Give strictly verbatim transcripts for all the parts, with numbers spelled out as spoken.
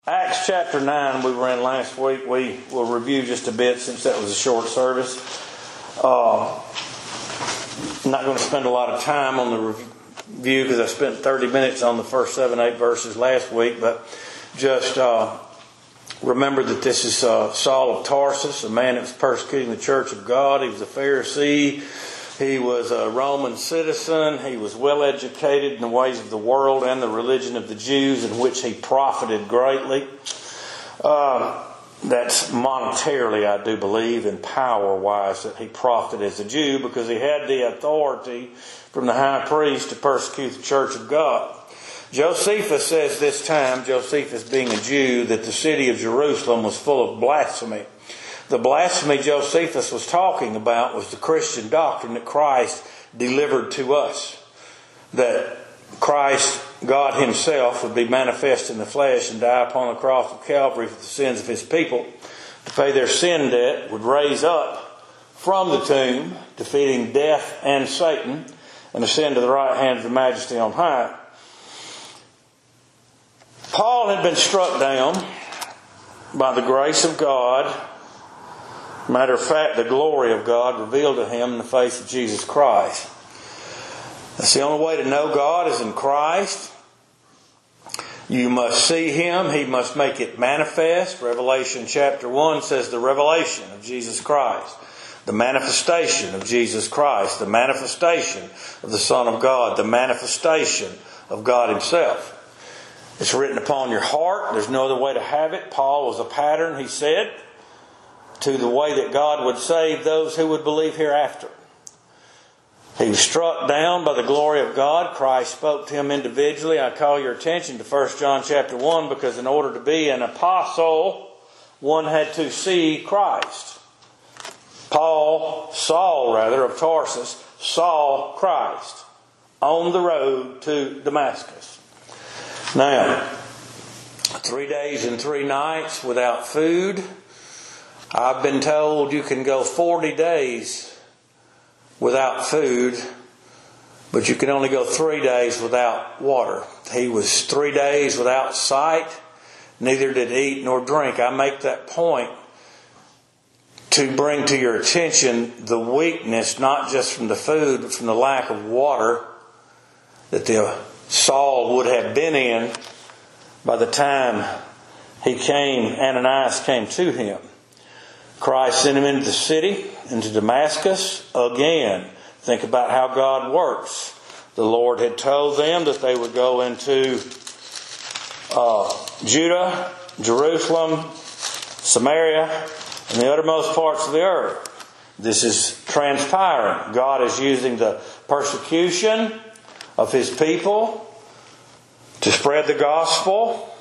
Acts chapter nine we were in last week. We will review just a bit since that was a short service. Uh, I'm not going to spend a lot of time on the review because I spent thirty minutes on the first seven, eight verses last week. But just uh, remember that this is uh, Saul of Tarsus, a man that was persecuting the church of God. He was a Pharisee. He was a Roman citizen. He was well educated in the ways of the world and the religion of the Jews, in which he profited greatly. Uh, that's monetarily, I do believe, and power-wise, that he profited as a Jew because he had the authority from the high priest to persecute the church of God. Josephus says this time, Josephus being a Jew, that the city of Jerusalem was full of blasphemy. The blasphemy Josephus was talking about was the Christian doctrine that Christ delivered to us. That Christ, God Himself, would be manifest in the flesh and die upon the cross of Calvary for the sins of His people, to pay their sin debt, would raise up from the tomb, defeating death and Satan, and ascend to the right hand of the Majesty on high. Paul had been struck down by the grace of God. Matter of fact, the glory of God revealed to him in the face of Jesus Christ. That's the only way to know God is in Christ. You must see Him. He must make it manifest. Revelation chapter one says the revelation of Jesus Christ. The manifestation of Jesus Christ. The manifestation of the Son of God. The manifestation of God Himself. It's written upon your heart. There's no other way to have it. Paul was a pattern, he said, to the way that God would save those who would believe hereafter. He was struck down by the glory of God. Christ spoke to him individually. I call your attention to First John chapter one, because in order to be an apostle, one had to see Christ. Paul, Saul rather, of Tarsus, saw Christ on the road to Damascus. Now, three days and three nights without food. I've been told you can go forty days without food, but you can only go three days without water. He was three days without sight, neither did eat nor drink. I make that point to bring to your attention the weakness, not just from the food, but from the lack of water that the Saul would have been in by the time he came, Ananias came to him. Christ sent him into the city, into Damascus again. Think about how God works. The Lord had told them that they would go into uh, Judah, Jerusalem, Samaria, and the uttermost parts of the earth. This is transpiring. God is using the persecution of His people to spread the gospel.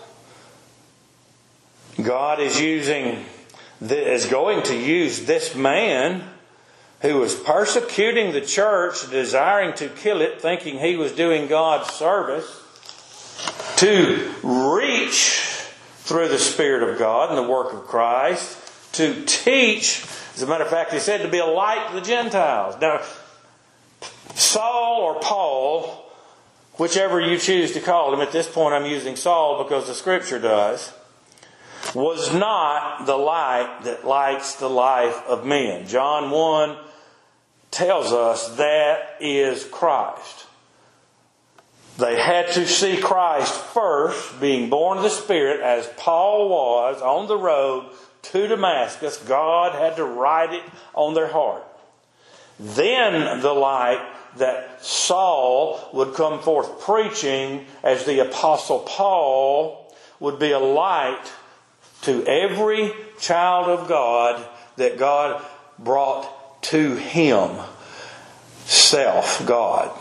God is using is going to use this man who was persecuting the church, desiring to kill it, thinking he was doing God's service, to reach through the Spirit of God and the work of Christ, to teach. As a matter of fact, he said to be a light to the Gentiles. Now, Saul or Paul, whichever you choose to call him, at this point I'm using Saul because the Scripture does, was not the light that lights the life of men. John one tells us that is Christ. They had to see Christ first, being born of the Spirit, as Paul was on the road to Damascus. God had to write it on their heart. Then the light that Saul would come forth preaching as the Apostle Paul would be a light to every child of God that God brought to Him. Self, God.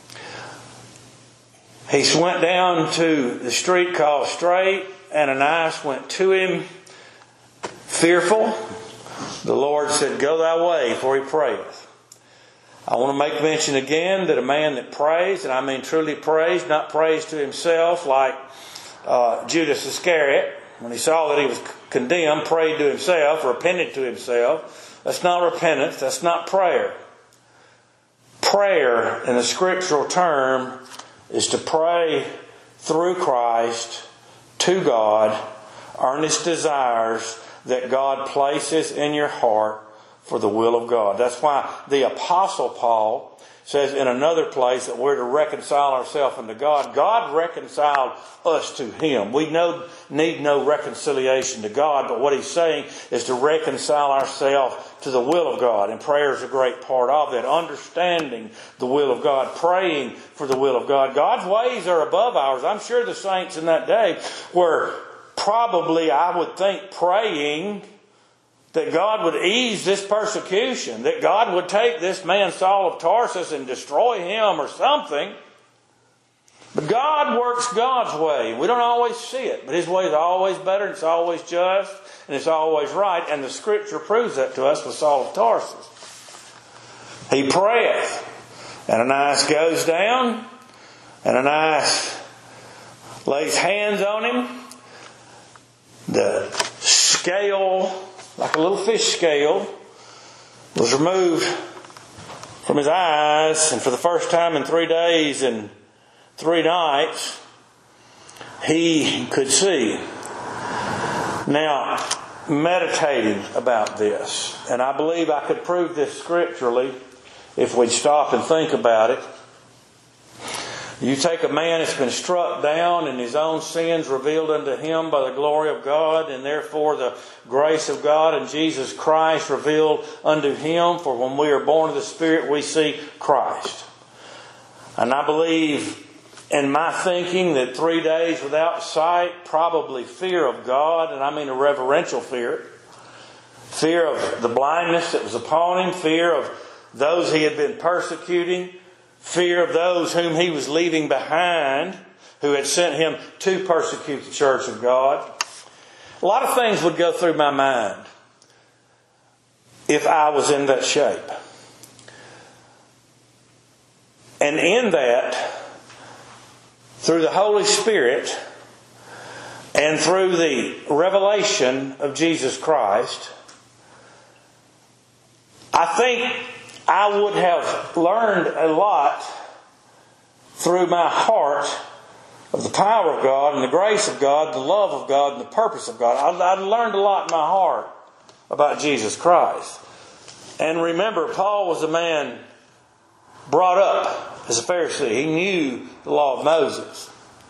He went down to the street called Straight. Ananias went to him, fearful. The Lord said, "Go thy way, for he prayeth." I want to make mention again that a man that prays, and I mean truly prays, not prays to himself like uh, Judas Iscariot, when he saw that he was condemned, prayed to himself, repented to himself. That's not repentance. That's not prayer. Prayer, in the scriptural term, is to pray through Christ to God earnest desires that God places in your heart for the will of God. That's why the Apostle Paul says in another place that we're to reconcile ourselves unto God. God reconciled us to Him. We no, need no reconciliation to God, but what He's saying is to reconcile ourselves to the will of God. And prayer is a great part of that. Understanding the will of God. Praying for the will of God. God's ways are above ours. I'm sure the saints in that day were probably, I would think, praying that God would ease this persecution, that God would take this man Saul of Tarsus and destroy him or something. But God works God's way. We don't always see it, but His way is always better, and it's always just, and it's always right. And the Scripture proves that to us with Saul of Tarsus. He prayeth. Ananias goes down. Ananias lays hands on him. The scale, like a little fish scale, was removed from his eyes, and for the first time in three days and three nights, he could see. Now, meditating about this, and I believe I could prove this scripturally if we'd stop and think about it. You take a man that's been struck down and his own sins revealed unto him by the glory of God, and therefore the grace of God and Jesus Christ revealed unto him. For when we are born of the Spirit, we see Christ. And I believe in my thinking that three days without sight, probably fear of God, and I mean a reverential fear. Fear of the blindness that was upon him, fear of those he had been persecuting, fear of those whom he was leaving behind, who had sent him to persecute the church of God. A lot of things would go through my mind if I was in that shape. And in that, through the Holy Spirit and through the revelation of Jesus Christ, I think I would have learned a lot through my heart of the power of God and the grace of God, the love of God and the purpose of God. I'd learned a lot in my heart about Jesus Christ. And remember, Paul was a man brought up as a Pharisee. He knew the law of Moses.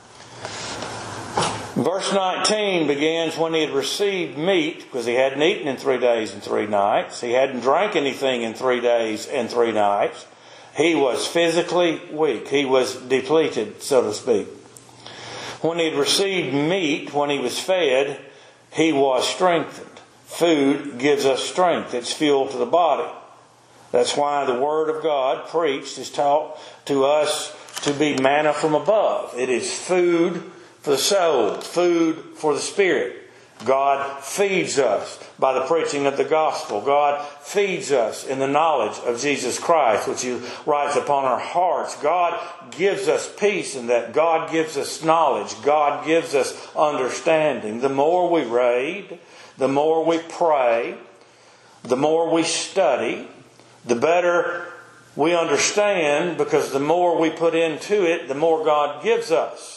Verse nineteen begins, when he had received meat, because he hadn't eaten in three days and three nights. He hadn't drank anything in three days and three nights. He was physically weak. He was depleted, so to speak. When he had received meat, when he was fed, he was strengthened. Food gives us strength. It's fuel to the body. That's why the Word of God preached is taught to us to be manna from above. It is food for the soul, food for the spirit. God feeds us by the preaching of the gospel. God feeds us in the knowledge of Jesus Christ, which He writes upon our hearts. God gives us peace in that. God gives us knowledge. God gives us understanding. The more we read, the more we pray, the more we study, the better we understand, because the more we put into it, the more God gives us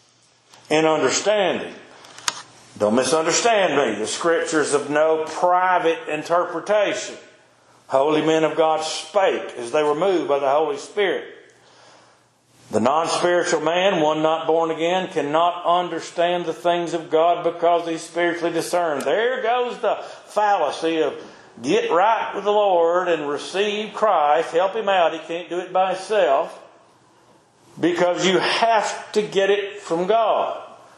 in understanding. Don't misunderstand me. The Scriptures of no private interpretation. Holy men of God spake as they were moved by the Holy Spirit. The non-spiritual man, one not born again, cannot understand the things of God because he's spiritually discerned. There goes the fallacy of get right with the Lord and receive Christ. Help Him out. He can't do it by himself. Because you have to get it from God.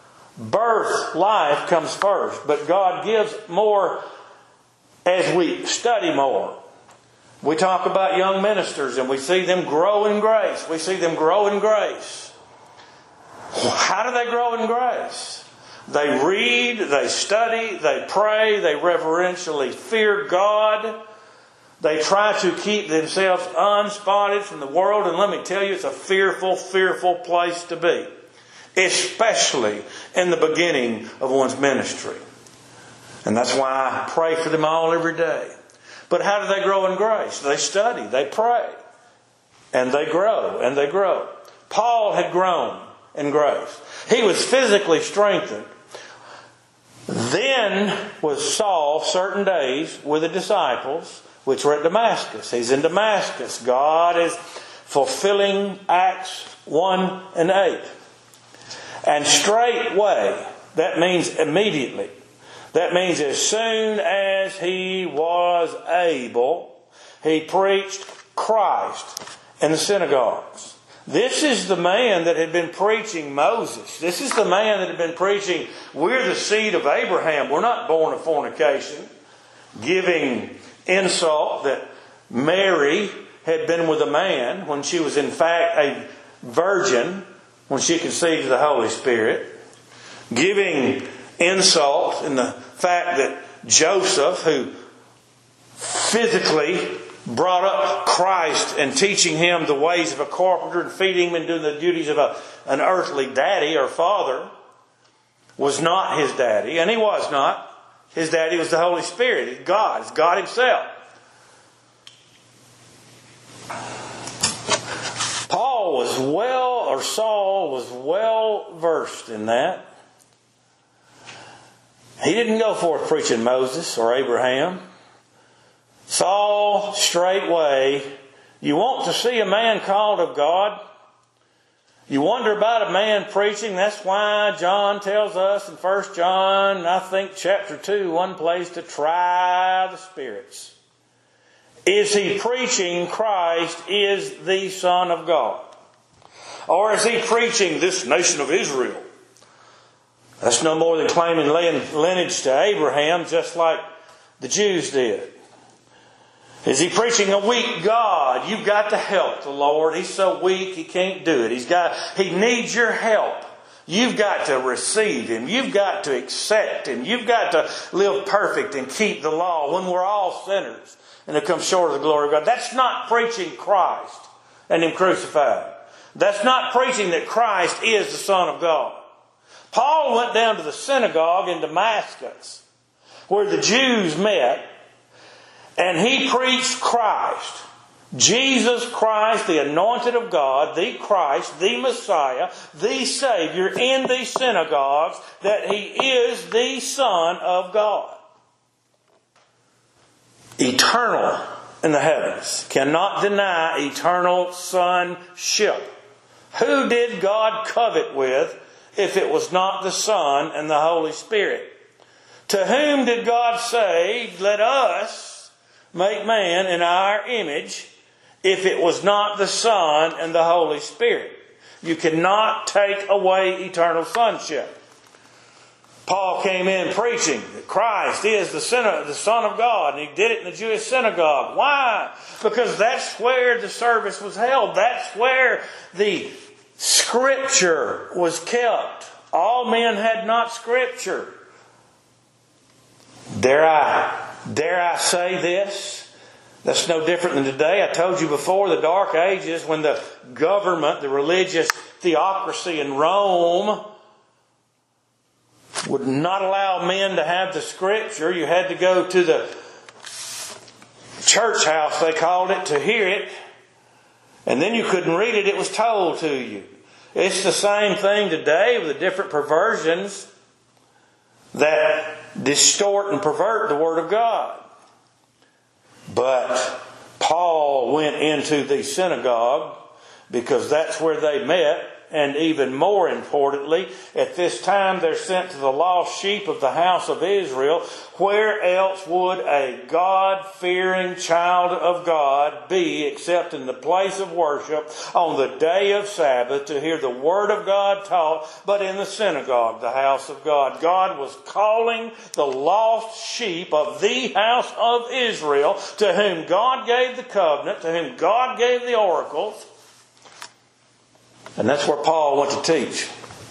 Birth, life comes first. But God gives more as we study more. We talk about young ministers and we see them grow in grace. We see them grow in grace. How do they grow in grace? They read, they study, they pray, they reverentially fear God. They try to keep themselves unspotted from the world. And let me tell you, it's a fearful, fearful place to be. Especially in the beginning of one's ministry. And that's why I pray for them all every day. But how do they grow in grace? They study, they pray. And they grow, and they grow. Paul had grown in grace. He was physically strengthened. Then was Saul certain days with the disciples, which were at Damascus. He's in Damascus. God is fulfilling Acts one and eight. And straightway, that means immediately. That means as soon as he was able, he preached Christ in the synagogues. This is the man that had been preaching Moses. This is the man that had been preaching, we're the seed of Abraham. We're not born of fornication. Giving insult that Mary had been with a man when she was in fact a virgin when she conceived of the Holy Spirit. Giving insult in the fact that Joseph, who physically brought up Christ and teaching him the ways of a carpenter and feeding him and doing the duties of a, an earthly daddy or father, was not his daddy. And he was not. His daddy was the Holy Spirit. It's God. It's God Himself. Paul was well, or Saul was well versed in that. He didn't go forth preaching Moses or Abraham. Saul, straightway, you want to see a man called of God? You wonder about a man preaching? That's why John tells us in First John, I think chapter two, one place, to try the spirits. Is he preaching Christ is the Son of God? Or is he preaching this nation of Israel? That's no more than claiming lineage to Abraham, just like the Jews did. Is he preaching a weak God? You've got to help the Lord. He's so weak he can't do it. He's got, he needs your help. You've got to receive Him. You've got to accept Him. You've got to live perfect and keep the law when we're all sinners and have come short of the glory of God. That's not preaching Christ and Him crucified. That's not preaching that Christ is the Son of God. Paul went down to the synagogue in Damascus where the Jews met, and he preached Christ. Jesus Christ, the anointed of God, the Christ, the Messiah, the Savior in these synagogues, that He is the Son of God. Eternal in the heavens. Cannot deny eternal sonship. Who did God covet with if it was not the Son and the Holy Spirit? To whom did God say, let us make man in our image, if it was not the Son and the Holy Spirit? You cannot take away eternal sonship. Paul came in preaching that Christ is the Son, the Son of God, and he did it in the Jewish synagogue. Why? Because that's where the service was held. That's where the Scripture was kept. All men had not Scripture. Dare I Dare I say this? That's no different than today. I told you before, the Dark Ages, when the government, the religious theocracy in Rome would not allow men to have the Scripture. You had to go to the church house, they called it, to hear it. And then you couldn't read it. It was told to you. It's the same thing today with the different perversions that distort and pervert the Word of God. But Paul went into the synagogue because that's where they met. And even more importantly, at this time they're sent to the lost sheep of the house of Israel. Where else would a God-fearing child of God be except in the place of worship on the day of Sabbath to hear the Word of God taught, but in the synagogue, the house of God? God was calling the lost sheep of the house of Israel, to whom God gave the covenant, to whom God gave the oracles. And that's where Paul went to teach.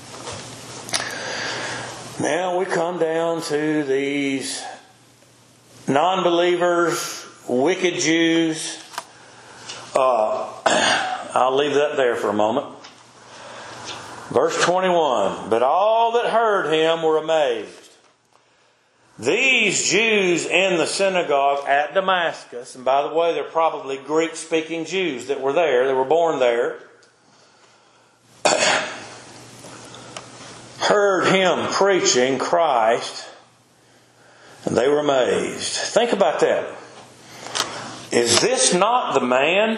Now we come down to these non-believers, wicked Jews. Uh, I'll leave that there for a moment. Verse twenty-one. But all that heard him were amazed. These Jews in the synagogue at Damascus, and by the way, they're probably Greek-speaking Jews that were there, they were born there, heard him preaching Christ And they were amazed. Think about that. Is this not the man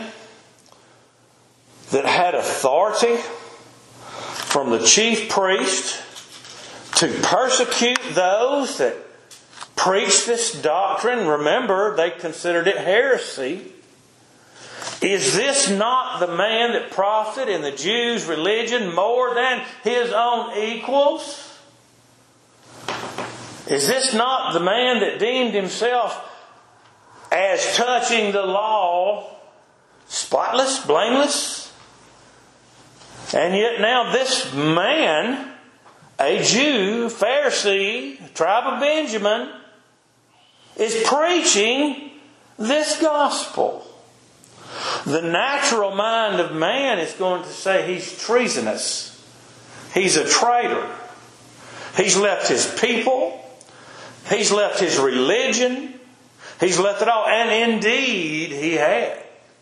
that had authority from the chief priest to persecute those that preached this doctrine? Remember, they considered it heresy. Is this not the man that profited in the Jews' religion more than his own equals? Is this not the man that deemed himself as touching the law spotless, blameless? And yet now this man, a Jew, Pharisee, tribe of Benjamin, is preaching this gospel. The natural mind of man is going to say he's treasonous. He's a traitor. He's left his people. He's left his religion. He's left it all. And indeed, he had.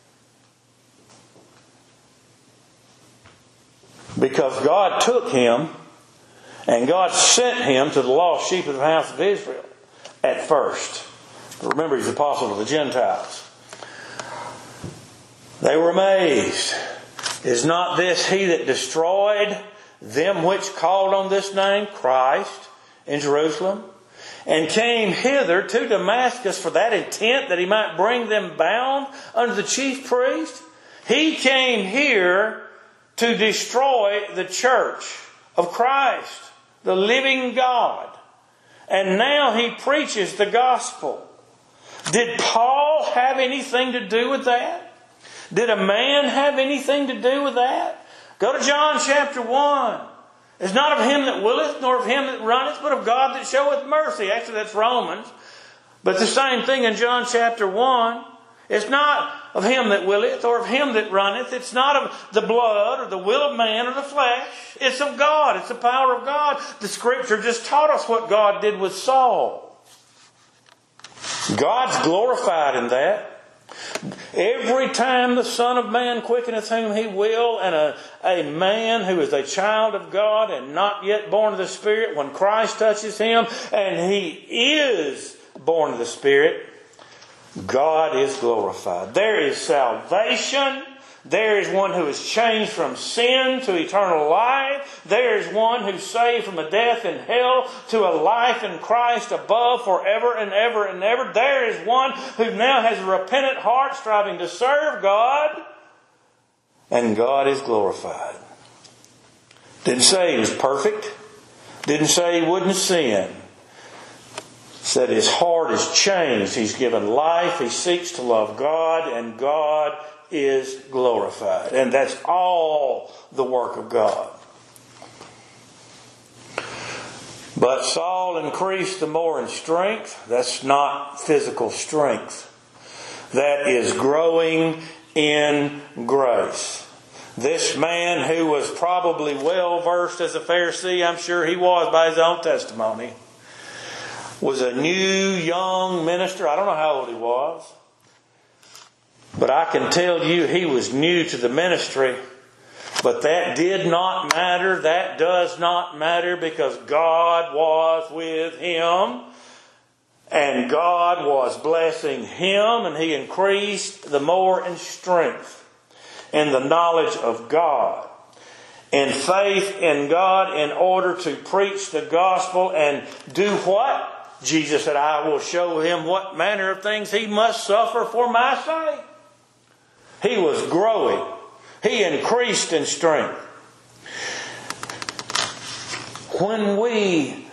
Because God took him and God sent him to the lost sheep of the house of Israel at first. Remember, he's the apostle of the Gentiles. They were amazed. Is not this he that destroyed them which called on this name, Christ, in Jerusalem, and came hither to Damascus for that intent, that he might bring them bound unto the chief priest? He came here to destroy the church of Christ, the living God. And now he preaches the gospel. Did Paul have anything to do with that? Did a man have anything to do with that? Go to John chapter one. It's not of him that willeth, nor of him that runneth, but of God that showeth mercy. Actually, that's Romans. But the same thing in John chapter one. It's not of him that willeth, or of him that runneth. It's not of the blood, or the will of man, or the flesh. It's of God. It's the power of God. The Scripture just taught us what God did with Saul. God's glorified in that. Every time the Son of Man quickeneth whom he will, and a, a man who is a child of God and not yet born of the Spirit, when Christ touches him and he is born of the Spirit, God is glorified. There is salvation. There is one who is changed from sin to eternal life. There is one who's saved from a death in hell to a life in Christ above forever and ever and ever. There is one who now has a repentant heart striving to serve God. And God is glorified. Didn't say he was perfect. Didn't say he wouldn't sin. Said his heart is changed. He's given life. He seeks to love God, and God is glorified. And that's all the work of God. But Saul increased the more in strength. That's not physical strength. That is growing in grace. This man, who was probably well versed as a Pharisee, I'm sure he was by his own testimony, was a new young minister. I don't know how old he was. But I can tell you he was new to the ministry. But that did not matter. That does not matter, because God was with him. And God was blessing him. And he increased the more in strength, in the knowledge of God, in faith in God, in order to preach the gospel and do what? Jesus said, I will show him what manner of things he must suffer for my sake. He was growing. He increased in strength. When we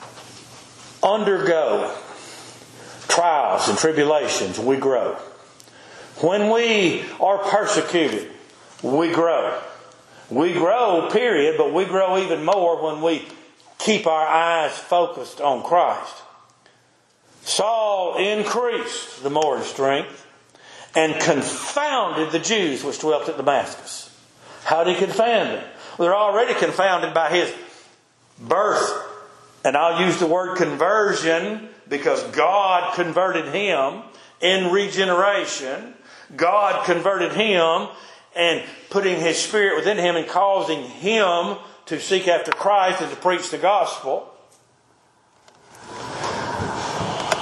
undergo trials and tribulations, we grow. When we are persecuted, we grow. We grow, period, but we grow even more when we keep our eyes focused on Christ. Saul increased the more in strength, and confounded the Jews which dwelt at Damascus. How did he confound them? Well, they're already confounded by his birth. And I'll use the word conversion because God converted him in regeneration. God converted him and putting his Spirit within him and causing him to seek after Christ and to preach the gospel.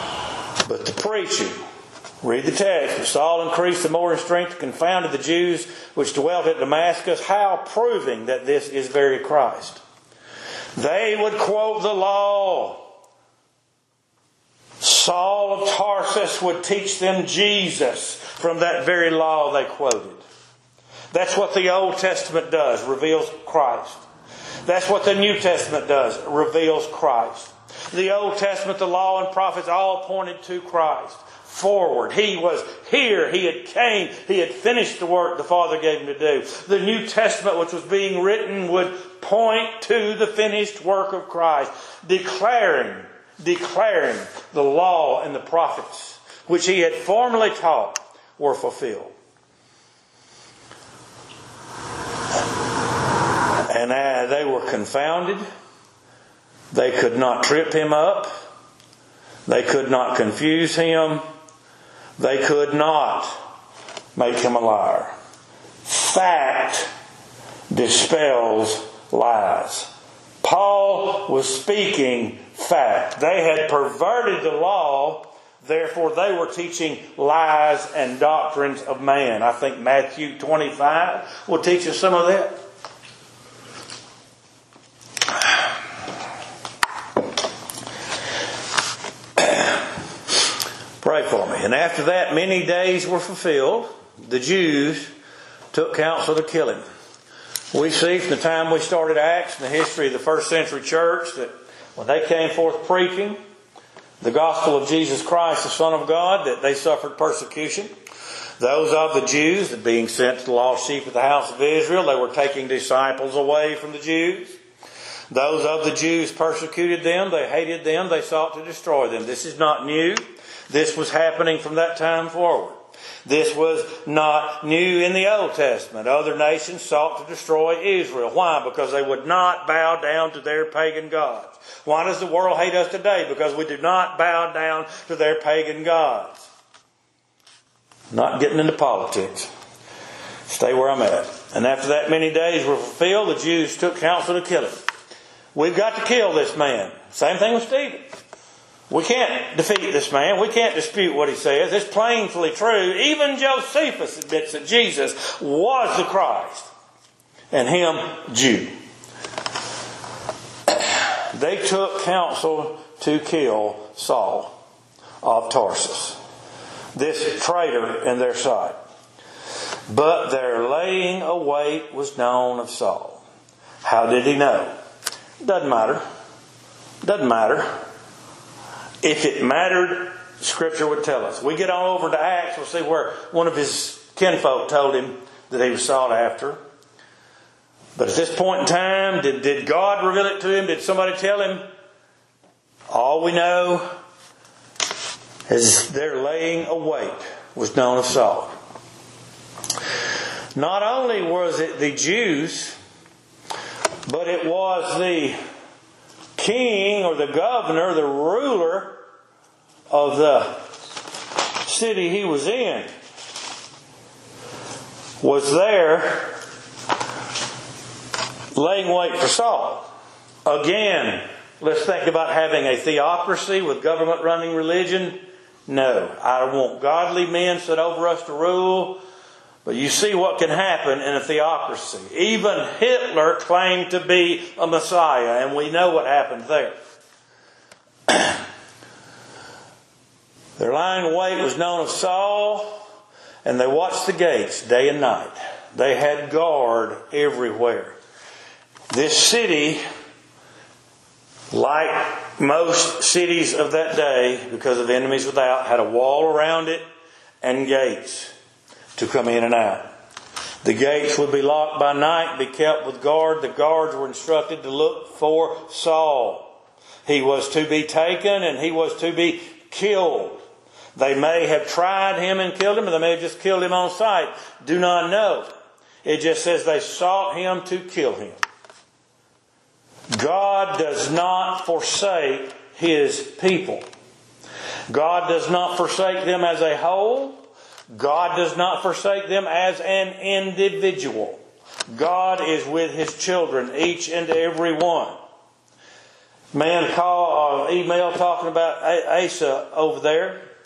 But the preaching, read the text, but Saul increased the more in strength and confounded the Jews which dwelt at Damascus, how proving that this is very Christ. They would quote the law. Saul of Tarsus would teach them Jesus from that very law they quoted. That's what the Old Testament does, reveals Christ. That's what the New Testament does, reveals Christ. The Old Testament, the law and prophets all pointed to Christ. Forward. He was here. He had came. He had finished the work the Father gave him to do. The New Testament, which was being written, would point to the finished work of Christ, declaring, declaring the law and the prophets, which he had formerly taught, were fulfilled. And uh, they were confounded. They could not trip him up. They could not confuse him. They could not make him a liar. Fact dispels lies. Paul was speaking fact. They had perverted the law, therefore they were teaching lies and doctrines of man. I think Matthew twenty-five will teach us some of that. Pray for me. And after that, many days were fulfilled. The Jews took counsel to kill him. We see from the time we started Acts in the history of the first century church that when they came forth preaching the gospel of Jesus Christ, the Son of God, that they suffered persecution. Those of the Jews that being sent to the lost sheep of the house of Israel, they were taking disciples away from the Jews. Those of the Jews persecuted them. They hated them. They sought to destroy them. This is not new. This was happening from that time forward. This was not new in the Old Testament. Other nations sought to destroy Israel. Why? Because they would not bow down to their pagan gods. Why does the world hate us today? Because we do not bow down to their pagan gods. Not getting into politics. Stay where I'm at. And after that many days were fulfilled, the Jews took counsel to kill him. We've got to kill this man. Same thing with Stephen. We can't defeat this man. We can't dispute what he says. It's plainly true. Even Josephus admits that Jesus was the Christ, and him Jew. They took counsel to kill Saul of Tarsus, this traitor in their sight. But their laying await was known of Saul. How did he know? Doesn't matter. Doesn't matter. If it mattered, Scripture would tell us. We get on over to Acts, we'll see where one of his kinfolk told him that he was sought after. But at this point in time, did, did God reveal it to him? Did somebody tell him? All we know is their laying await was known of Saul. Not only was it the Jews, but it was the king or the governor, the ruler of the city he was in, was there laying wait for Saul. Again, let's think about having a theocracy with government running religion. No, I want godly men set over us to rule. But you see what can happen in a theocracy. Even Hitler claimed to be a Messiah, and we know what happened there. Their lying wait was known of Saul, and they watched the gates day and night. They had guard everywhere. This city, like most cities of that day, because of enemies without, had a wall around it and gates to come in and out. The gates would be locked by night, be kept with guard. The guards were instructed to look for Saul. He was to be taken and he was to be killed. They may have tried him and killed him, or they may have just killed him on sight. Do not know. It just says they sought him to kill him. God does not forsake His people. God does not forsake them as a whole. God does not forsake them as an individual. God is with His children, each and every one. Man call or email talking about Asa over there.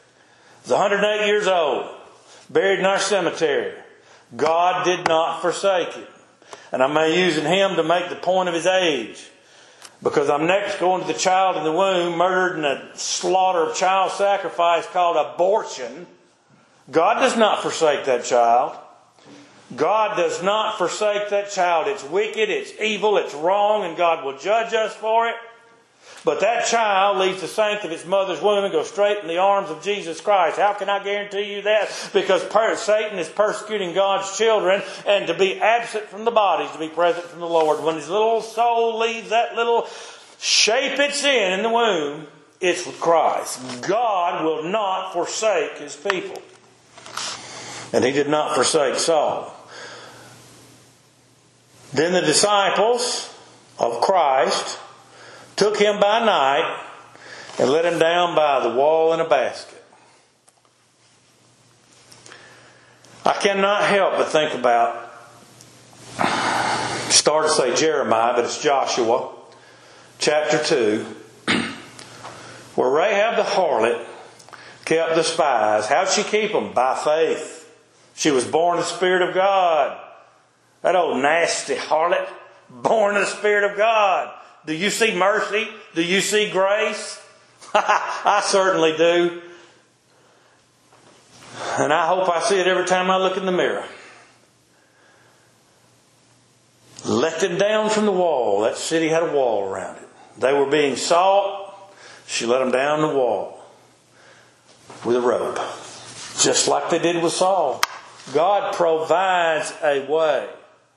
was one hundred eight years old, buried in our cemetery. God did not forsake him. And I'm using him to make the point of his age. Because I'm next going to the child in the womb, murdered in a slaughter of child sacrifice called abortion. God does not forsake that child. God does not forsake that child. It's wicked, it's evil, it's wrong, and God will judge us for it. But that child leaves the sanctity of its mother's womb and goes straight in the arms of Jesus Christ. How can I guarantee you that? Because per- Satan is persecuting God's children, and to be absent from the body is to be present from the Lord. When his little soul leaves that little shape it's in in the womb, it's with Christ. God will not forsake his people. And he did not forsake Saul. Then the disciples of Christ took him by night and let him down by the wall in a basket. I cannot help but think about, start to say Jeremiah, but it's Joshua, chapter two, where Rahab the harlot kept the spies. How'd she keep them? By faith. She was born of the Spirit of God. That old nasty harlot, born of the Spirit of God. Do you see mercy? Do you see grace? I certainly do. And I hope I see it every time I look in the mirror. Let them down from the wall. That city had a wall around it. They were being sought. She let them down the wall with a rope. Just like they did with Saul. God provides a way.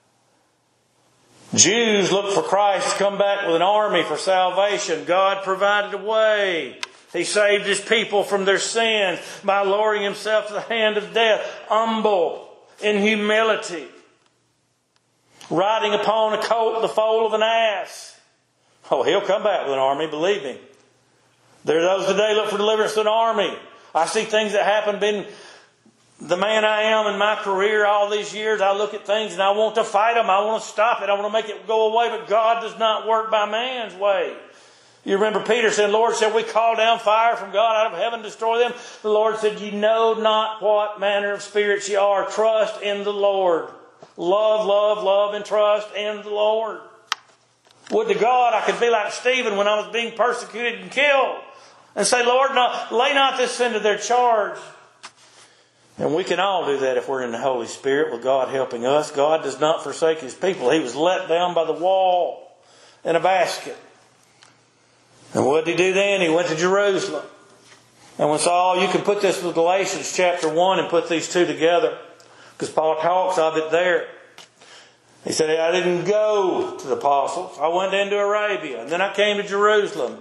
Jews looked for Christ to come back with an army for salvation. God provided a way. He saved his people from their sins by lowering himself to the hand of death, humble in humility, riding upon a colt, the foal of an ass. Oh, he'll come back with an army, believe me. There are those today look for deliverance to an army. I see things that happen, been the man I am in my career all these years, I look at things and I want to fight them. I want to stop it. I want to make it go away. But God does not work by man's way. You remember Peter said, Lord, shall we call down fire from God out of heaven to destroy them? The Lord said, you know not what manner of spirits ye are. Trust in the Lord. Love, love, love, and trust in the Lord. Would to God I could be like Stephen when I was being persecuted and killed. And say, Lord, no, lay not this sin to their charge. And we can all do that if we're in the Holy Spirit with God helping us. God does not forsake his people. He was let down by the wall in a basket. And what did he do then? He went to Jerusalem. And when Saul, you can put this with Galatians chapter one and put these two together. Because Paul talks of it there. He said, I didn't go to the apostles. I went into Arabia. And then I came to Jerusalem.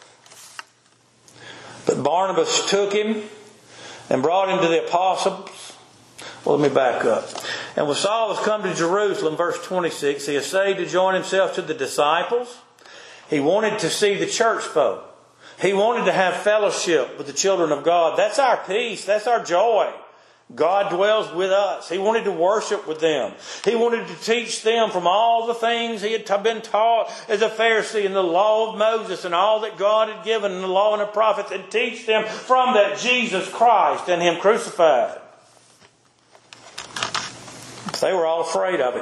But Barnabas took him and brought him to the apostles. Well, let me back up. And when Saul was come to Jerusalem, verse twenty-six, he essayed to join himself to the disciples. He wanted to see the church folk. He wanted to have fellowship with the children of God. That's our peace. That's our joy. God dwells with us. He wanted to worship with them. He wanted to teach them from all the things he had been taught as a Pharisee in the law of Moses and all that God had given in the law and the prophets, and teach them from that Jesus Christ and him crucified. They were all afraid of him.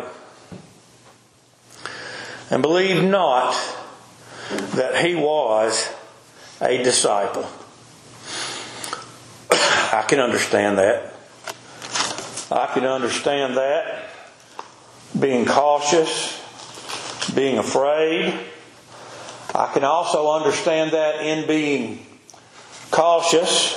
And believed not that he was a disciple. I can understand that. I can understand that. Being cautious, being afraid. I can also understand that in being cautious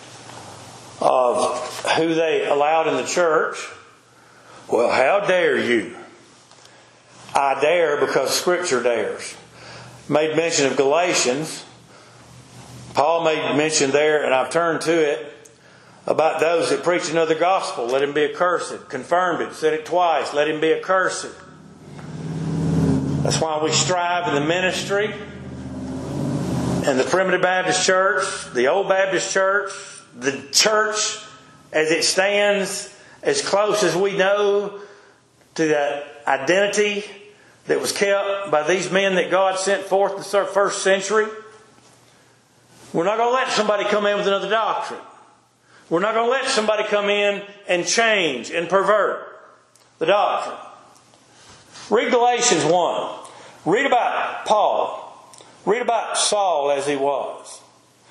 of who they allowed in the church. Well, how dare you? I dare because Scripture dares. Made mention of Galatians. Paul made mention there, and I've turned to it, about those that preach another gospel. Let him be accursed. Confirmed it. Said it twice. Let him be accursed. That's why we strive in the ministry and the Primitive Baptist Church, the Old Baptist Church, the church as it stands, as close as we know to that identity that was kept by these men that God sent forth in the first century. We're not going to let somebody come in with another doctrine. We're not going to let somebody come in and change and pervert the doctrine. Read Galatians one. Read about Paul. Read about Saul as he was.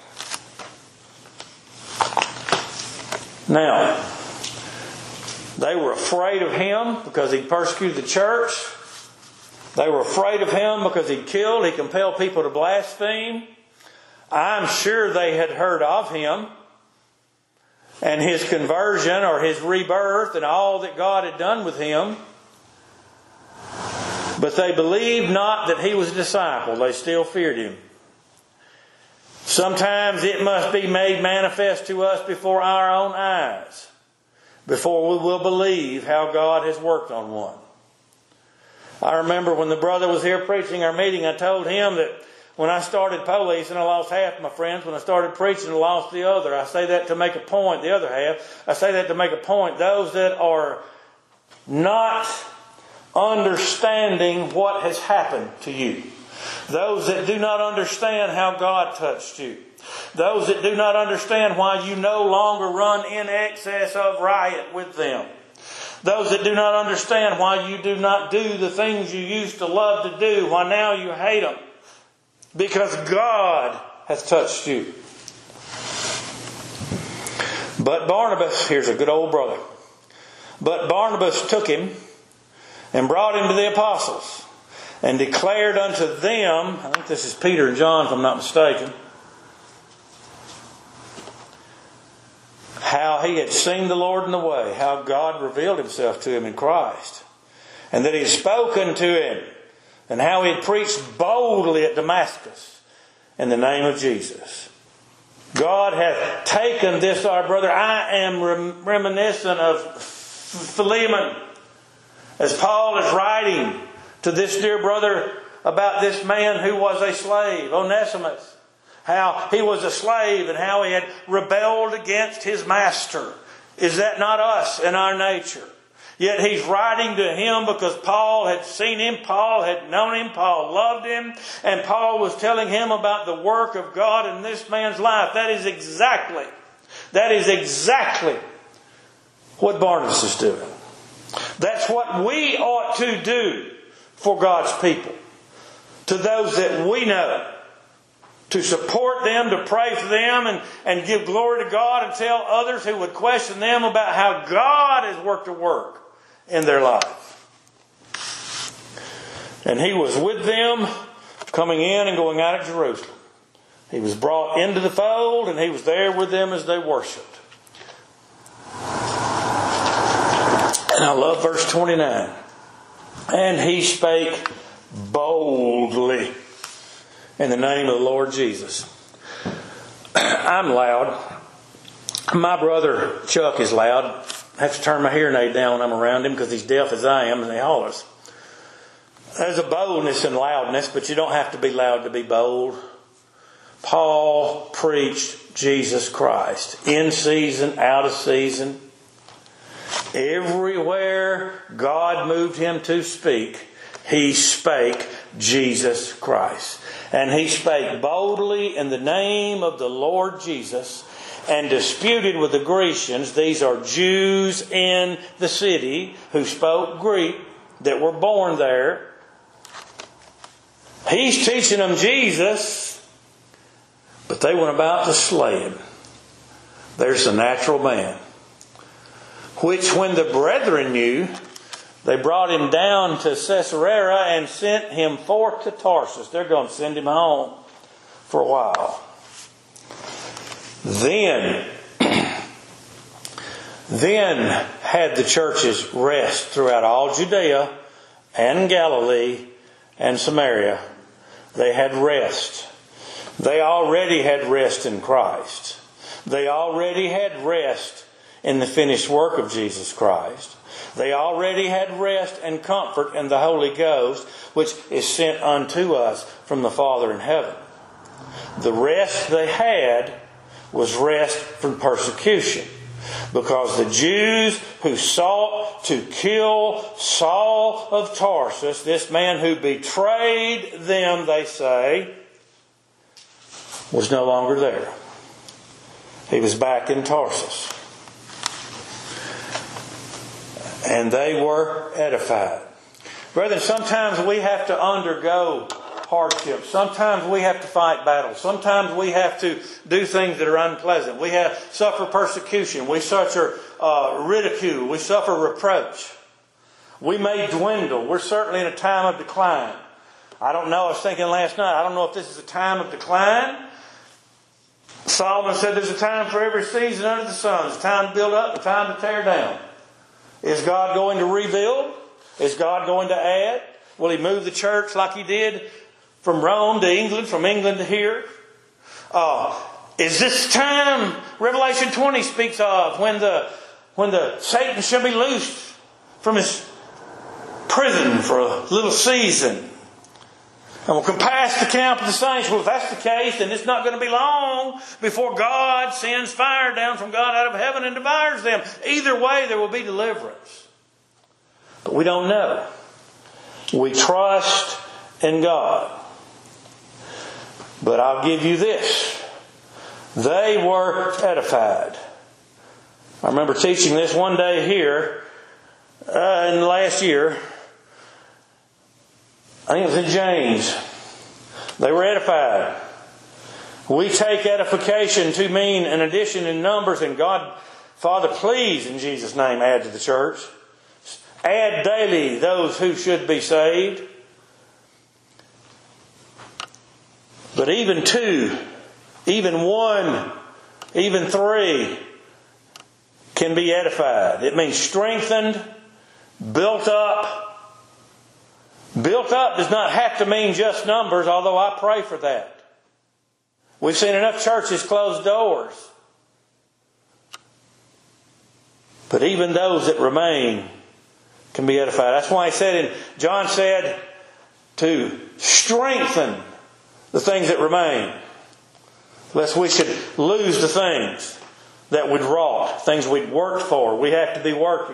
Now, they were afraid of him because he persecuted the church. They were afraid of him because he killed, he compelled people to blaspheme. I'm sure they had heard of him and his conversion or his rebirth and all that God had done with him. But they believed not that he was a disciple. They still feared him. Sometimes it must be made manifest to us before our own eyes, before we will believe how God has worked on one. I remember when the brother was here preaching our meeting, I told him that when I started police and I lost half my friends, when I started preaching I lost the other. I say that to make a point, the other half. I say that to make a point. Those that are not understanding what has happened to you. Those that do not understand how God touched you. Those that do not understand why you no longer run in excess of riot with them. Those that do not understand why you do not do the things you used to love to do, why now you hate them. Because God has touched you. But Barnabas, here's a good old brother. But Barnabas took him and brought him to the apostles and declared unto them, I think this is Peter and John if I'm not mistaken, how he had seen the Lord in the way, how God revealed himself to him in Christ, and that he had spoken to him, and how he had preached boldly at Damascus in the name of Jesus. God hath taken this our brother. I am rem- reminiscent of Philemon, as Paul is writing to this dear brother about this man who was a slave, Onesimus. How he was a slave and how he had rebelled against his master. Is that not us in our nature? Yet he's writing to him because Paul had seen him, Paul had known him, Paul loved him, and Paul was telling him about the work of God in this man's life. That is exactly, that is exactly what Barnabas is doing. That's what we ought to do for God's people. To those that we know. To support them, to pray for them, and, and give glory to God, and tell others who would question them about how God has worked a work in their life. And he was with them coming in and going out of Jerusalem. He was brought into the fold, and he was there with them as they worshipped. And I love verse twenty-nine. And he spake boldly in the name of the Lord Jesus. I'm loud. My brother Chuck is loud. I have to turn my hearing aid down when I'm around him because he's deaf as I am and he hollers. There's a boldness in loudness, but you don't have to be loud to be bold. Paul preached Jesus Christ. In season, out of season. Everywhere God moved him to speak, he spake Jesus Christ. And he spake boldly in the name of the Lord Jesus and disputed with the Grecians. These are Jews in the city who spoke Greek that were born there. He's teaching them Jesus, but they went about to slay him. There's the natural man. Which when the brethren knew, they brought him down to Caesarea and sent him forth to Tarsus. They're going to send him home for a while. Then, then had the churches rest throughout all Judea and Galilee and Samaria. They had rest. They already had rest in Christ. They already had rest in the finished work of Jesus Christ. They already had rest and comfort in the Holy Ghost, which is sent unto us from the Father in heaven. The rest they had was rest from persecution. Because the Jews who sought to kill Saul of Tarsus, this man who betrayed them, they say, was no longer there. He was back in Tarsus. And they were edified. Brethren, sometimes we have to undergo hardship. Sometimes we have to fight battles. Sometimes we have to do things that are unpleasant. We have suffer persecution. We suffer uh, ridicule. We suffer reproach. We may dwindle. We're certainly in a time of decline. I don't know. I was thinking last night, I don't know if this is a time of decline. Solomon said there's a time for every season under the sun. There's a time to build up and a time to tear down. Is God going to rebuild? Is God going to add? Will He move the church like He did from Rome to England, from England to here? Uh, is this time Revelation twenty speaks of when the when the Satan shall be loosed from his prison for a little season and will compass the camp of the saints? Well, if that's the case, then it's not going to be long before God sends fire down from God out of heaven and devours them. Either way, there will be deliverance. But we don't know. We trust in God. But I'll give you this. They were edified. I remember teaching this one day here uh, in the last year. I think it was in James. They were edified. We take edification to mean an addition in numbers, and God, Father, please, in Jesus' name, add to the church. Add daily those who should be saved. But even two, even one, even three can be edified. It means strengthened, built up. Built up does not have to mean just numbers, although I pray for that. We've seen enough churches close doors. But even those that remain can be edified. That's why he said, in John said, to strengthen the things that remain, lest we should lose the things that we'd wrought, things we'd worked for. We have to be working.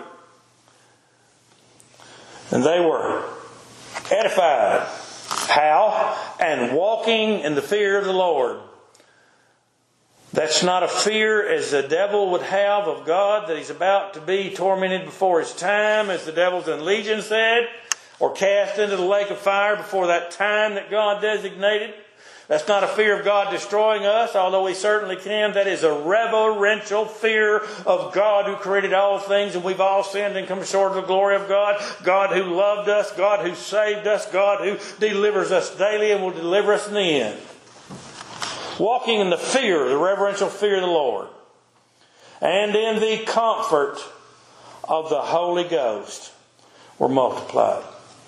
And they were edified. How? And walking in the fear of the Lord. That's not a fear as the devil would have of God, that he's about to be tormented before his time, as the devils in Legion said, or cast into the lake of fire before that time that God designated. That's not a fear of God destroying us, although we certainly can. That is a reverential fear of God who created all things, and we've all sinned and come short of the glory of God. God who loved us, God who saved us, God who delivers us daily and will deliver us in the end. Walking in the fear, the reverential fear of the Lord. And in the comfort of the Holy Ghost were multiplied.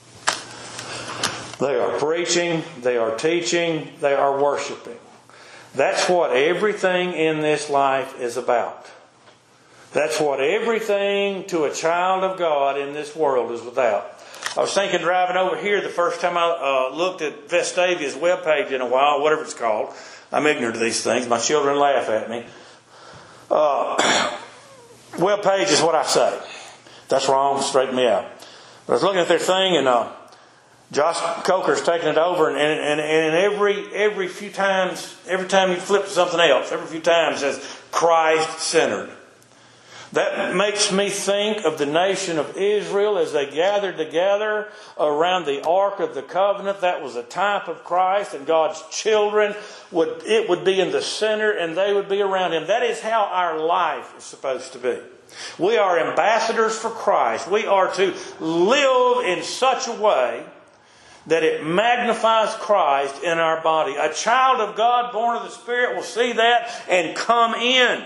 They are preaching, they are teaching, they are worshiping. That's what everything in this life is about. That's what everything to a child of God in this world is without. I was thinking driving over here the first time I uh, looked at Vestavia's webpage in a while, whatever it's called. I'm ignorant of these things. My children laugh at me. Uh, webpage is what I say. That's wrong. Straighten me out. But I was looking at their thing, and uh, Josh Coker's taking it over, and, and, and every every few times, every time you flip to something else, every few times it says Christ-centered. That makes me think of the nation of Israel as they gathered together around the Ark of the Covenant. That was a type of Christ, and God's children would it would be in the center, and they would be around Him. That is how our life is supposed to be. We are ambassadors for Christ. We are to live in such a way that it magnifies Christ in our body. A child of God born of the Spirit will see that and come in.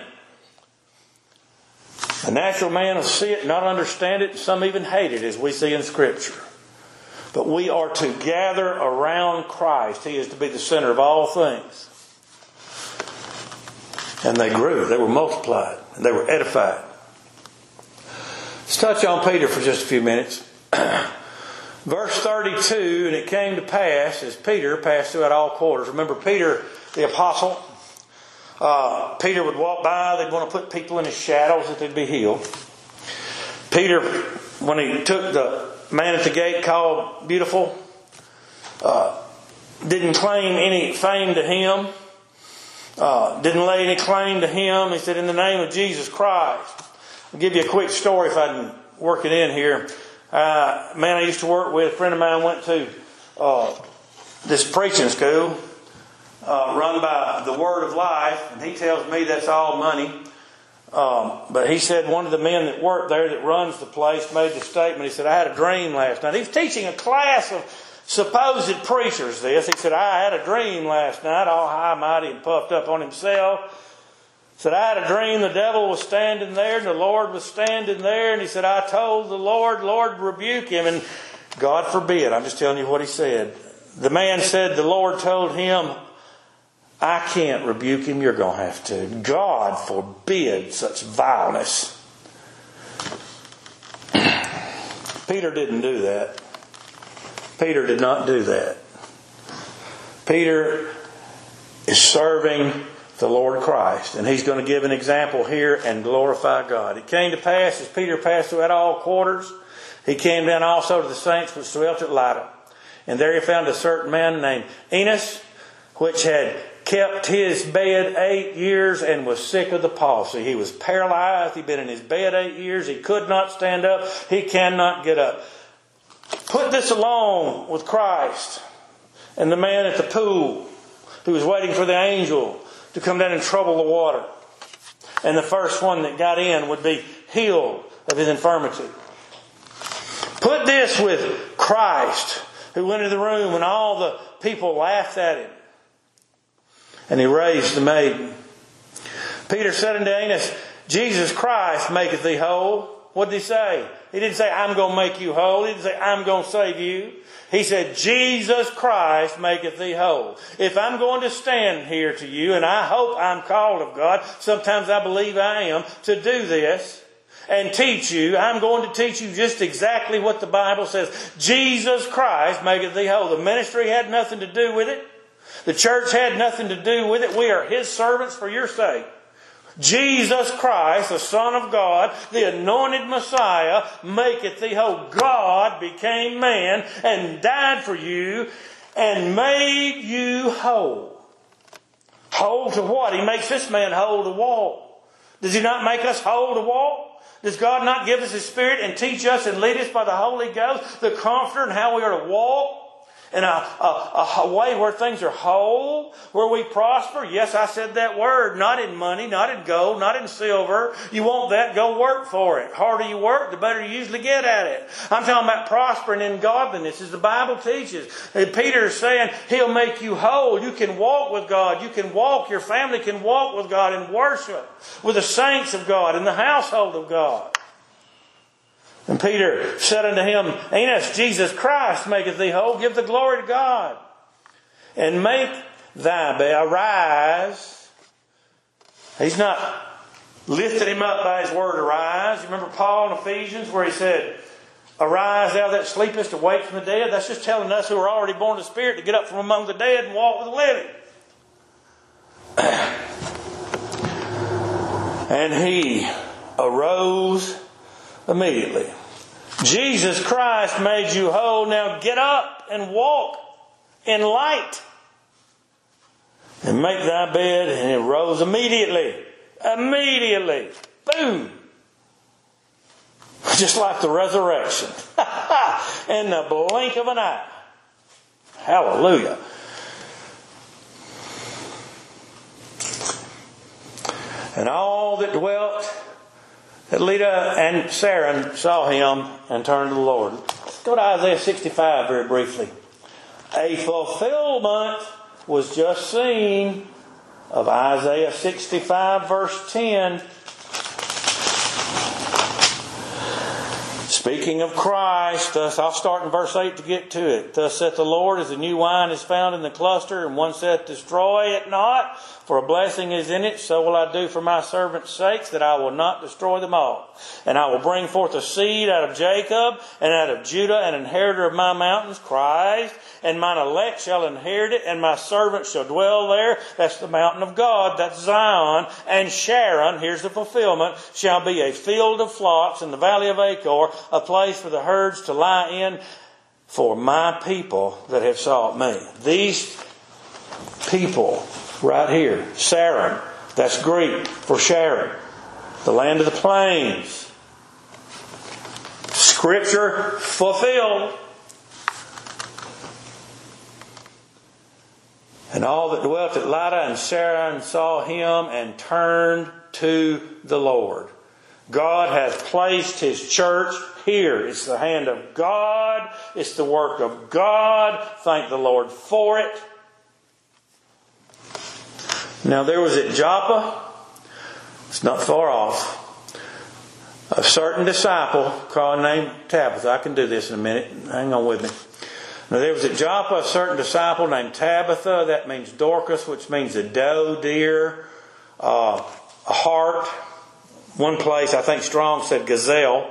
A natural man will see it, not understand it, and some even hate it, as we see in Scripture. But we are to gather around Christ. He is to be the center of all things. And they grew. They were multiplied. And they were edified. Let's touch on Peter for just a few minutes. Verse thirty-two, and it came to pass, as Peter passed throughout all quarters. Remember Peter, the apostle? Uh, Peter would walk by, they'd want to put people in his shadows that they'd be healed. Peter, when he took the man at the gate called Beautiful, uh, didn't claim any fame to him. uh, didn't lay any claim to him. He said, in the name of Jesus Christ. I'll give you a quick story if I can work it in here. Uh, man I used to work with, a friend of mine went to uh, this preaching school uh, run by the Word of Life, and he tells me that's all money. Um, but he said one of the men that worked there that runs the place made the statement. He said, I had a dream last night. He was teaching a class of supposed preachers this. He said, I had a dream last night, all high, mighty, and puffed up on himself. He said, I had a dream the devil was standing there and the Lord was standing there. And he said, I told the Lord, Lord, rebuke him. And God forbid, I'm just telling you what he said. The man said the Lord told him, I can't rebuke him, you're going to have to. God forbid such vileness. Peter didn't do that. Peter did not do that. Peter is serving the Lord Christ, and he's going to give an example here and glorify God. It came to pass as Peter passed throughout all quarters, he came down also to the saints which dwelt at Lydda. And there he found a certain man named Enos, which had kept his bed eight years and was sick of the palsy. He was paralyzed. He'd been in his bed eight years. He could not stand up. He cannot get up. Put this along with Christ and the man at the pool who was waiting for the angel to come down and trouble the water. And the first one that got in would be healed of his infirmity. Put this with Christ, who went into the room and all the people laughed at him. And he raised the maiden. Peter said unto Enos, Jesus Christ maketh thee whole. What did he say? He didn't say, I'm going to make you whole. He didn't say, I'm going to save you. He said, Jesus Christ maketh thee whole. If I'm going to stand here to you, and I hope I'm called of God, sometimes I believe I am, to do this and teach you, I'm going to teach you just exactly what the Bible says. Jesus Christ maketh thee whole. The ministry had nothing to do with it. The church had nothing to do with it. We are His servants for your sake. Jesus Christ, the Son of God, the anointed Messiah, maketh thee whole. God became man and died for you and made you whole. Whole to what? He makes this man whole to walk. Does He not make us whole to walk? Does God not give us His Spirit and teach us and lead us by the Holy Ghost, the Comforter, and how we are to walk? In a, a, a way where things are whole, where we prosper. Yes, I said that word. Not in money, not in gold, not in silver. You want that, go work for it. The harder you work, the better you usually get at it. I'm talking about prospering in godliness, as the Bible teaches. And Peter is saying He'll make you whole. You can walk with God. You can walk, your family can walk with God and worship with the saints of God in the household of God. And Peter said unto him, Enos, Jesus Christ maketh thee whole. Give the glory to God. And make thy bed. Arise. He's not lifted him up by his word, arise. You remember Paul in Ephesians where he said, Arise thou that sleepest, awake from the dead. That's just telling us who are already born of the Spirit to get up from among the dead and walk with the living. And he arose immediately. Jesus Christ made you whole. Now get up and walk in light. And make thy bed. And he rose immediately. Immediately. Boom. Just like the resurrection. In the blink of an eye. Hallelujah. And all that dwelt at Lydda and Saron saw him and turned to the Lord. Let's go to Isaiah sixty-five very briefly. A fulfillment was just seen of Isaiah sixty-five verse ten. Speaking of Christ, thus I'll start in verse eight to get to it. Thus saith the Lord, as the new wine is found in the cluster, and one saith, Destroy it not, for a blessing is in it. So will I do for my servants' sakes, that I will not destroy them all. And I will bring forth a seed out of Jacob, and out of Judah, an inheritor of my mountains, Christ. And mine elect shall inherit it, and my servants shall dwell there. That's the mountain of God. That's Zion. And Sharon, here's the fulfillment, shall be a field of flocks in the valley of Achor, a place for the herds to lie in, for my people that have sought me. These people right here. Saram, that's Greek for Sharon, the land of the plains. Scripture fulfilled. And all that dwelt at Lydda and Saron saw him and turned to the Lord. God hath placed His church here. It's the hand of God. It's the work of God. Thank the Lord for it. Now there was at Joppa, it's not far off, a certain disciple called named Tabitha. I can do this in a minute. Hang on with me. Now there was at Joppa a certain disciple named Tabitha. That means Dorcas, which means a doe, deer, uh, a hart. One place, I think Strong said gazelle.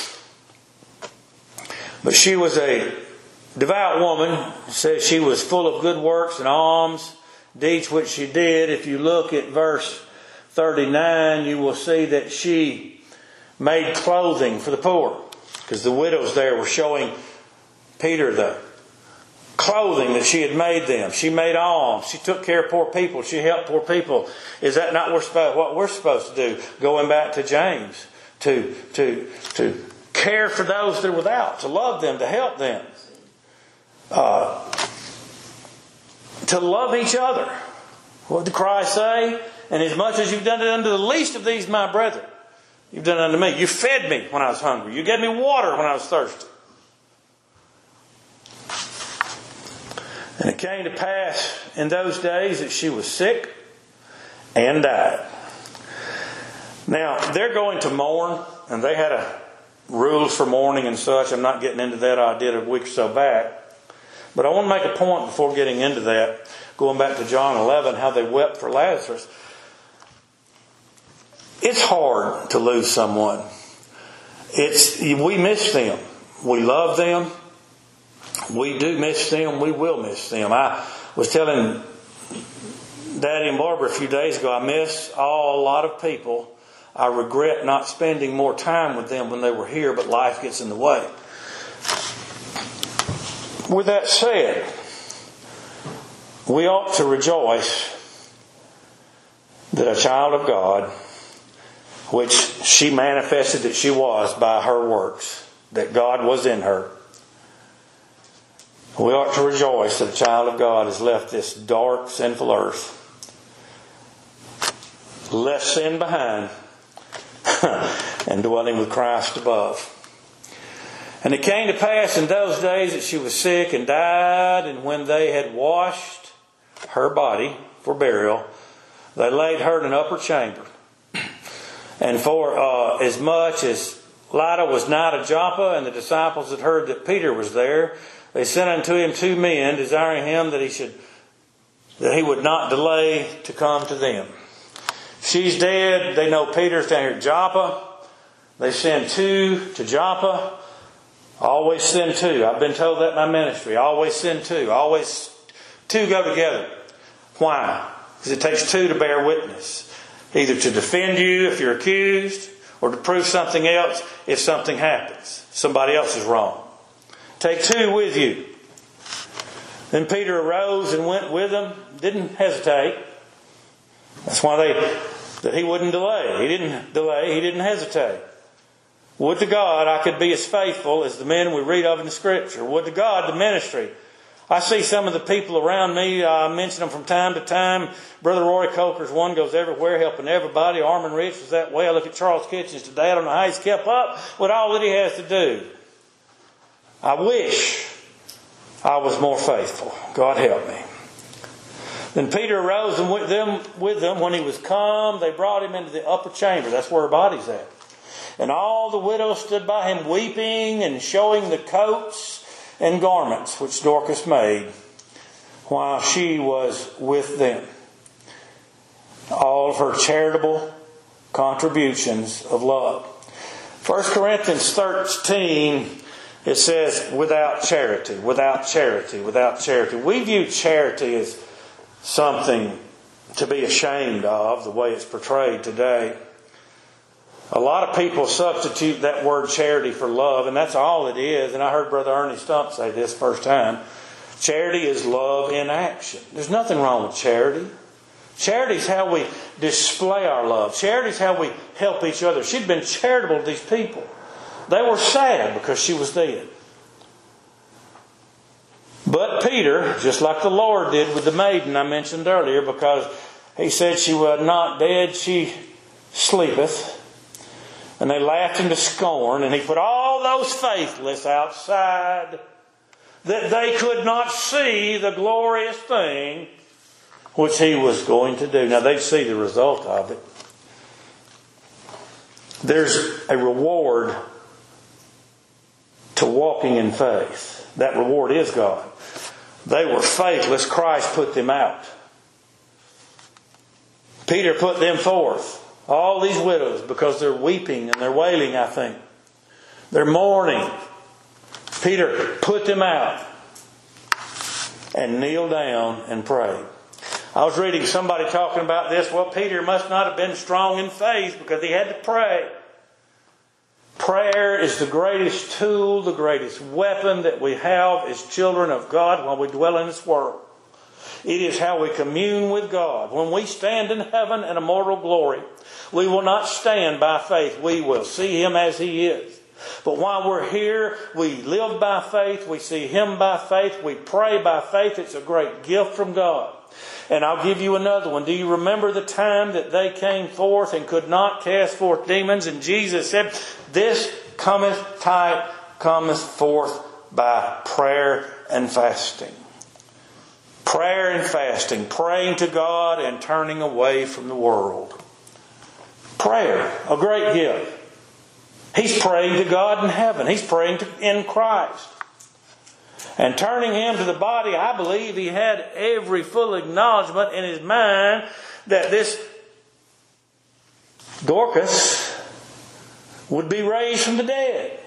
But she was a devout woman. It says she was full of good works and alms, deeds which she did. If you look at verse thirty-nine, you will see that she made clothing for the poor. Because the widows there were showing Peter the clothing that she had made them. She made alms. She took care of poor people. She helped poor people. Is that not what we're supposed to do? Going back to James, to to to care for those that are without, to love them, to help them, uh, to love each other. What did Christ say? And as much as you've done it unto the least of these, my brethren, you've done it unto me. You fed me when I was hungry. You gave me water when I was thirsty. And it came to pass in those days that she was sick and died. Now, they're going to mourn, and they had a rules for mourning and such. I'm not getting into that. I did a week or so back. But I want to make a point before getting into that, going back to John eleven, how they wept for Lazarus. It's hard to lose someone. It's we miss them. We love them. We do miss them. We will miss them. I was telling Daddy and Barbara a few days ago, I miss all, a lot of people. I regret not spending more time with them when they were here, but life gets in the way. With that said, we ought to rejoice that a child of God, which she manifested that she was by her works, that God was in her. We ought to rejoice that a child of God has left this dark, sinful earth, left sin behind, and dwelling with Christ above. And it came to pass in those days that she was sick and died, and when they had washed her body for burial, they laid her in an upper chamber. And for uh, as much as Lydda was nigh to Joppa, and the disciples had heard that Peter was there, they sent unto him two men, desiring him that he should that he would not delay to come to them. She's dead. They know Peter's down here at Joppa. They send two to Joppa. Always send two. I've been told that in my ministry. Always send two. Always two go together. Why? Because it takes two to bear witness. Either to defend you if you're accused, or to prove something else if something happens. Somebody else is wrong. Take two with you. Then Peter arose and went with them. Didn't hesitate. That's why they that he wouldn't delay. He didn't delay. He didn't hesitate. Would to God I could be as faithful as the men we read of in the Scripture. Would to God the ministry. I see some of the people around me. I mention them from time to time. Brother Roy Coker's one, goes everywhere helping everybody. Armin Rich was that way. I look at Charles Kitchens today. I don't know how he's kept up with all that he has to do. I wish I was more faithful. God help me. Then Peter arose and with them, with them when he was come, they brought him into the upper chamber. That's where her body's at. And all the widows stood by him weeping and showing the coats and garments which Dorcas made while she was with them. All of her charitable contributions of love. First Corinthians thirteen, it says, without charity, without charity, without charity. We view charity as something to be ashamed of, the way it's portrayed today. A lot of people substitute that word charity for love, and that's all it is. And I heard Brother Ernie Stump say this first time. Charity is love in action. There's nothing wrong with charity. Charity is how we display our love. Charity is how we help each other. She'd been charitable to these people. They were sad because she was dead. But Peter, just like the Lord did with the maiden I mentioned earlier, because he said she was not dead, she sleepeth. And they laughed him to scorn, and he put all those faithless outside, that they could not see the glorious thing which he was going to do. Now they'd see the result of it. There's a reward to walking in faith. That reward is God. They were faithless. Christ put them out. Peter put them forth. All these widows, because they're weeping and they're wailing, I think. They're mourning. Peter put them out and kneeled down and prayed. I was reading somebody talking about this. Well, Peter must not have been strong in faith because he had to pray. Prayer is the greatest tool, the greatest weapon that we have as children of God while we dwell in this world. It is how we commune with God. When we stand in heaven in immortal glory, we will not stand by faith. We will see Him as He is. But while we're here, we live by faith. We see Him by faith. We pray by faith. It's a great gift from God. And I'll give you another one. Do you remember the time that they came forth and could not cast forth demons? And Jesus said, this cometh type cometh forth by prayer and fasting. Prayer and fasting. Praying to God and turning away from the world. Prayer, a great gift. He's praying to God in heaven. He's praying to, in Christ. And turning him to the body, I believe he had every full acknowledgement in his mind that this Dorcas would be raised from the dead.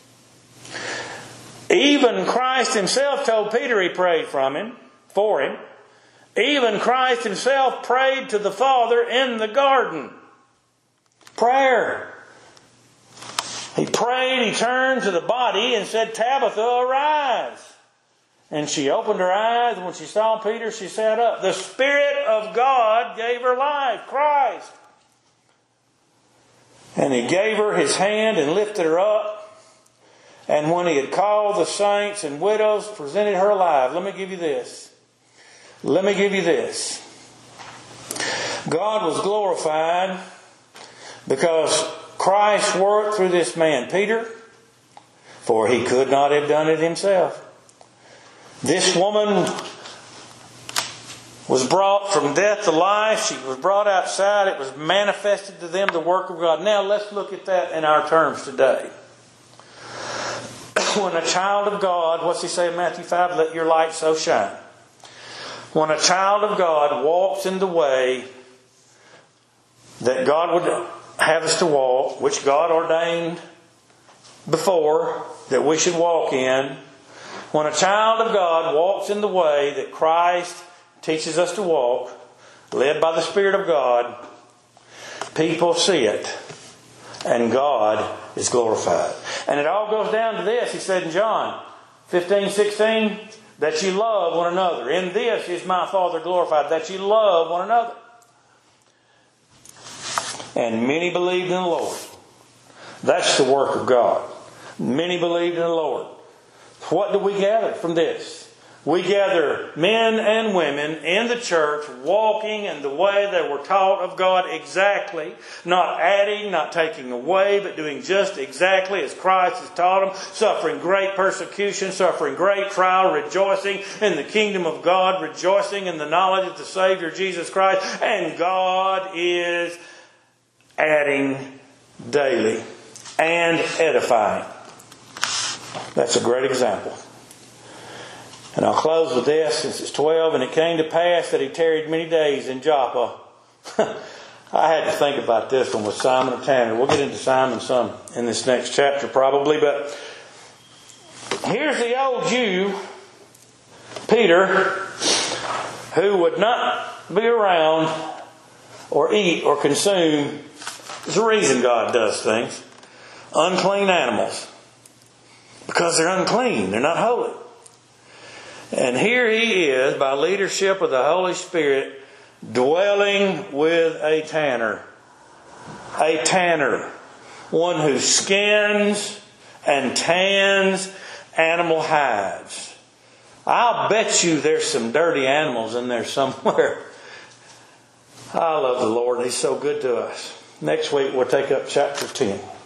Even Christ himself told Peter he prayed from him, for him. Even Christ himself prayed to the Father in the garden. Prayer. He prayed, he turned to the body and said, Tabitha, arise. And she opened her eyes, and when she saw Peter, she sat up. The Spirit of God gave her life, Christ. And He gave her His hand and lifted her up. And when He had called the saints and widows, presented her alive. Let me give you this. Let me give you this. God was glorified because Christ worked through this man, Peter, for he could not have done it himself. This woman was brought from death to life. She was brought outside. It was manifested to them the work of God. Now let's look at that in our terms today. When a child of God, what's He say in Matthew five? Let your light so shine. When a child of God walks in the way that God would have us to walk, which God ordained before that we should walk in. When a child of God walks in the way that Christ teaches us to walk, led by the Spirit of God, people see it, and God is glorified. And it all goes down to this. He said in John fifteen sixteen, that you love one another. In this is my Father glorified, that you love one another. And many believed in the Lord. That's the work of God. Many believed in the Lord. What do we gather from this? We gather men and women in the church walking in the way they were taught of God exactly. Not adding, not taking away, but doing just exactly as Christ has taught them. Suffering great persecution, suffering great trial, rejoicing in the kingdom of God, rejoicing in the knowledge of the Savior Jesus Christ. And God is adding daily and edifying. That's a great example. And I'll close with this, since it's twelve. And it came to pass that he tarried many days in Joppa. I had to think about this one with Simon of Tanner. We'll get into Simon some in this next chapter probably. But here's the old Jew, Peter, who would not be around or eat or consume. There's a reason God does things. Unclean animals. Because they're unclean. They're not holy. And here he is, by leadership of the Holy Spirit, dwelling with a tanner. A tanner. One who skins and tans animal hides. I'll bet you there's some dirty animals in there somewhere. I love the Lord. He's so good to us. Next week we'll take up chapter ten.